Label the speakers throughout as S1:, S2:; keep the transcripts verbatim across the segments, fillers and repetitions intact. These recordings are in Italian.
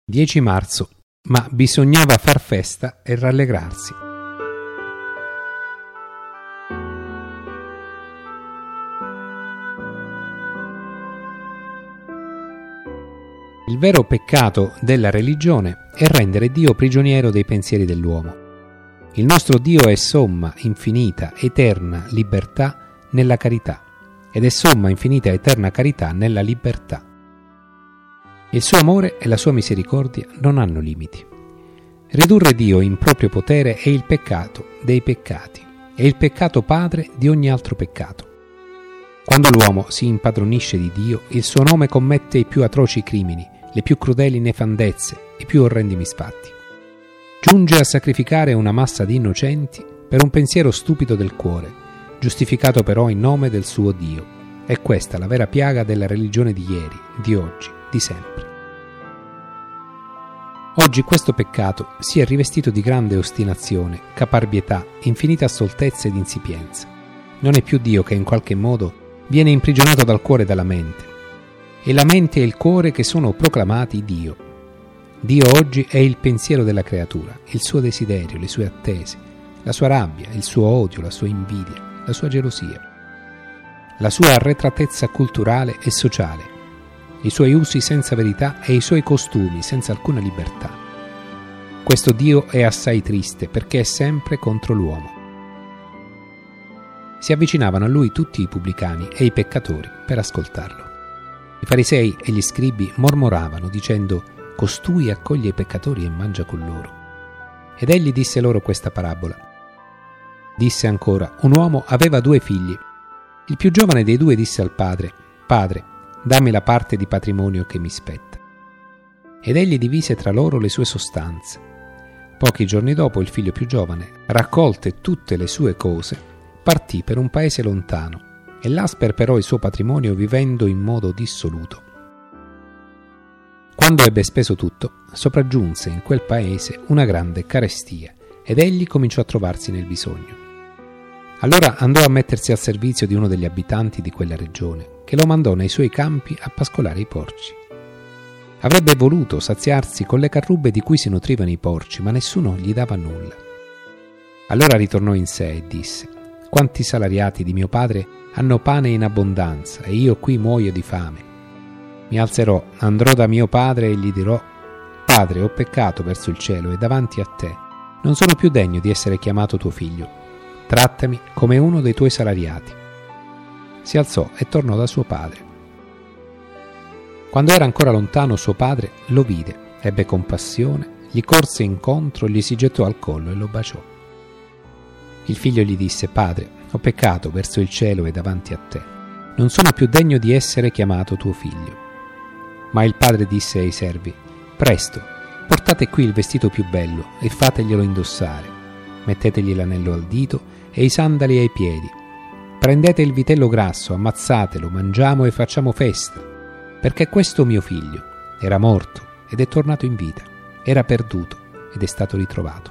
S1: dieci marzo, ma bisognava far festa e rallegrarsi. Il vero peccato della religione è rendere Dio prigioniero dei pensieri dell'uomo. Il nostro Dio è somma, infinita, eterna libertà nella carità, ed è somma, infinita, eterna carità nella libertà. Il suo amore e la sua misericordia non hanno limiti. Ridurre Dio in proprio potere è il peccato dei peccati, è il peccato padre di ogni altro peccato. Quando l'uomo si impadronisce di Dio, il suo nome commette i più atroci crimini, le più crudeli nefandezze, i più orrendi misfatti. Giunge a sacrificare una massa di innocenti per un pensiero stupido del cuore, giustificato però in nome del suo Dio. È questa la vera piaga della religione di ieri, di oggi, di sempre. Oggi questo peccato si è rivestito di grande ostinazione, caparbietà, infinita stoltezza ed insipienza. Non è più Dio che in qualche modo viene imprigionato dal cuore e dalla mente. E la mente e il cuore che sono proclamati Dio. Dio oggi è il pensiero della creatura, il suo desiderio, le sue attese, la sua rabbia, il suo odio, la sua invidia, la sua gelosia, la sua arretratezza culturale e sociale, i suoi usi senza verità e i suoi costumi senza alcuna libertà. Questo Dio è assai triste perché è sempre contro l'uomo. Si avvicinavano a lui tutti i pubblicani e i peccatori per ascoltarlo. I farisei e gli scribi mormoravano dicendo: «Costui accoglie i peccatori e mangia con loro». Ed egli disse loro questa parabola. Disse ancora: «Un uomo aveva due figli. Il più giovane dei due disse al padre: Padre, dammi la parte di patrimonio che mi spetta. Ed egli divise tra loro le sue sostanze. Pochi giorni dopo il figlio più giovane, raccolte tutte le sue cose, partì per un paese lontano e là sperperò il suo patrimonio vivendo in modo dissoluto. Quando ebbe speso tutto, sopraggiunse in quel paese una grande carestia ed egli cominciò a trovarsi nel bisogno. Allora andò a mettersi al servizio di uno degli abitanti di quella regione, che lo mandò nei suoi campi a pascolare i porci. Avrebbe voluto saziarsi con le carrubbe di cui si nutrivano i porci, ma nessuno gli dava nulla. Allora ritornò in sé e disse: «Quanti salariati di mio padre hanno pane in abbondanza e io qui muoio di fame. Mi alzerò, andrò da mio padre e gli dirò: Padre, ho peccato verso il cielo e davanti a te. Non sono più degno di essere chiamato tuo figlio. Trattami come uno dei tuoi salariati». Si alzò e tornò da suo padre. Quando era ancora lontano, suo padre lo vide, ebbe compassione, gli corse incontro, gli si gettò al collo e lo baciò. Il figlio gli disse: «Padre, ho peccato verso il cielo e davanti a te. Non sono più degno di essere chiamato tuo figlio». Ma il padre disse ai servi: «Presto, portate qui il vestito più bello e fateglielo indossare. Mettetegli l'anello al dito e i sandali ai piedi. Prendete il vitello grasso, ammazzatelo, mangiamo e facciamo festa, perché questo mio figlio era morto ed è tornato in vita, era perduto ed è stato ritrovato».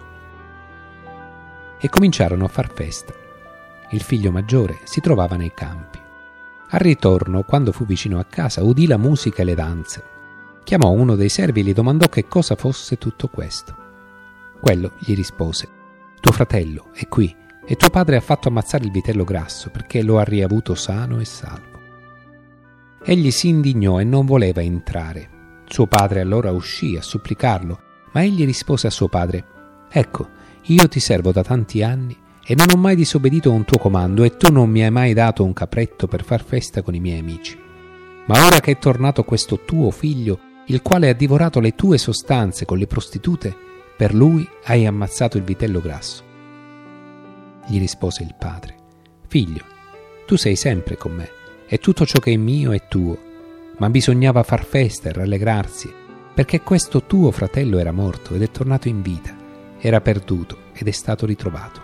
S1: E cominciarono a far festa. Il figlio maggiore si trovava nei campi. Al ritorno, quando fu vicino a casa, udì la musica e le danze. Chiamò uno dei servi e gli domandò che cosa fosse tutto questo. Quello gli rispose: «Tuo fratello è qui e tuo padre ha fatto ammazzare il vitello grasso perché lo ha riavuto sano e salvo». Egli si indignò e non voleva entrare. Suo padre allora uscì a supplicarlo, ma egli rispose a suo padre: «Ecco, io ti servo da tanti anni e non ho mai disobbedito a un tuo comando e tu non mi hai mai dato un capretto per far festa con i miei amici. Ma ora che è tornato questo tuo figlio, il quale ha divorato le tue sostanze con le prostitute, per lui hai ammazzato il vitello grasso». Gli rispose il padre: «Figlio, tu sei sempre con me e tutto ciò che è mio è tuo, ma bisognava far festa e rallegrarsi, perché questo tuo fratello era morto ed è tornato in vita, era perduto ed è stato ritrovato».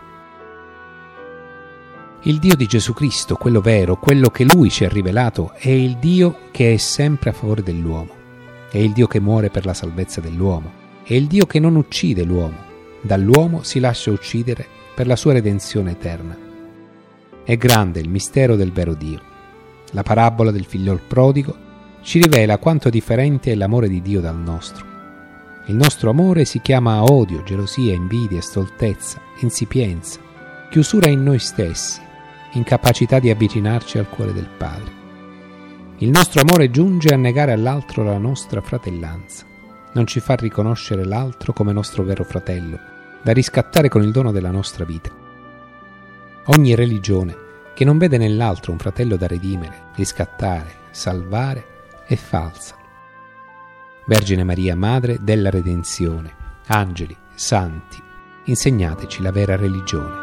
S1: Il Dio di Gesù Cristo, quello vero, quello che Lui ci ha rivelato, è il Dio che è sempre a favore dell'uomo, è il Dio che muore per la salvezza dell'uomo, è il Dio che non uccide l'uomo, dall'uomo si lascia uccidere per la sua redenzione eterna. È grande il mistero del vero Dio. La parabola del figliol prodigo ci rivela quanto differente è l'amore di Dio dal nostro. Il nostro amore si chiama odio, gelosia, invidia, stoltezza, insipienza, chiusura in noi stessi, incapacità di avvicinarci al cuore del Padre. Il nostro amore giunge a negare all'altro la nostra fratellanza, non ci fa riconoscere l'altro come nostro vero fratello, da riscattare con il dono della nostra vita. Ogni religione che non vede nell'altro un fratello da redimere, riscattare, salvare, è falsa. Vergine Maria, Madre della Redenzione, angeli, santi, insegnateci la vera religione.